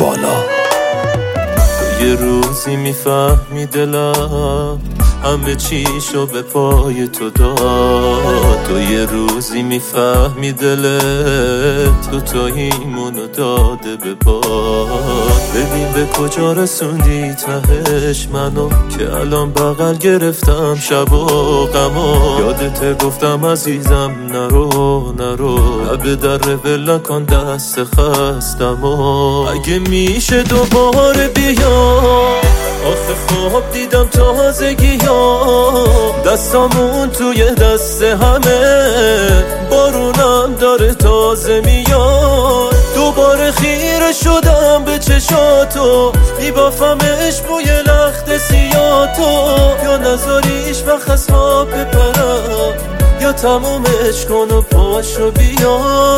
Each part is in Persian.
والا. تو یه روزی میفهمی دلم همه چیشو به پای تو داد. تو یه روزی میفهمی دلت تو تاییمونو داده به باد. ببین به کجا رسوندی تهش منو که الان بغل گرفتم شب و غما. یادت گفتم عزیزم نرو نرو، لب در ول نکن دست خستم و اگه میشه دوباره بیا. آخه خواب دیدم تازگی ها، دستامون توی دست همه، بارونم داره تازه میاد. دوباره خیره شدم به چشاتو، میبافمش بوی لخت سیاتو. یا نذاریش وقت از خواب بپرم، یا تمومش کن و پاشو بیا.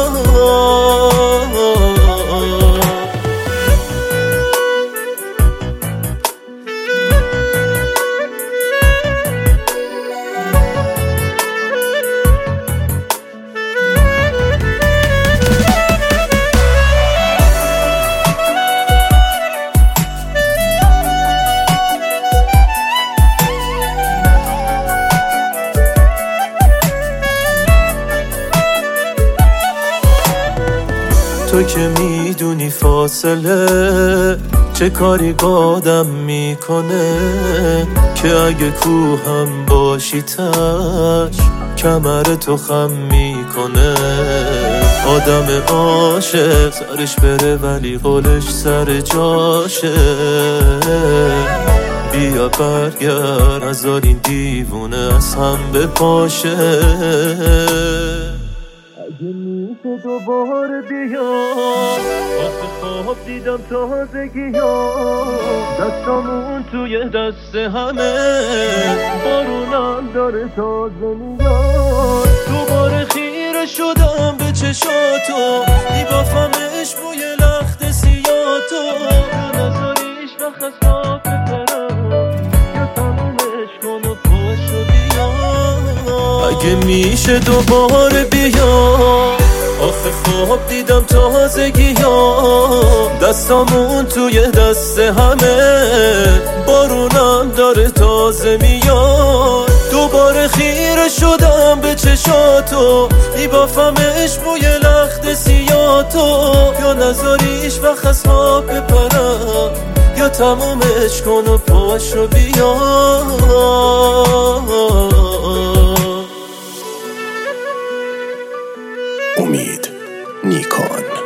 تو که میدونی فاصله چه کاری بادم میکنه، که اگه کوهم باشی تش کمر تو خم میکنه. آدم عاشق سرش بره ولی قولش سر جاشه. بیا برگرد نذار این دیوونه از هم بپاشه. اگه میشه دوباره بیا، آخه خواب دیدم تازگی ها، دستامون توی دست همه، بارونم داره تازه میاد. دوباره خیره شدم به چشاتو، میبافمش بوی لخت سیاتو. نذاریش وقت از خواب بپرم، یا تمومش کن و پاشو بیا. اگه میشه دوباره بیا، آخه خواب دیدم تازگی ها، دستامون توی دست همه، بارونم داره تازه میاد. دوباره خیره شدم به چشاتو، میبافمش بوی لخت سیاتو. یا نذاریش وقت از خواب بپرم، یا تمومش کن و پاشو بیا. امید نیکان.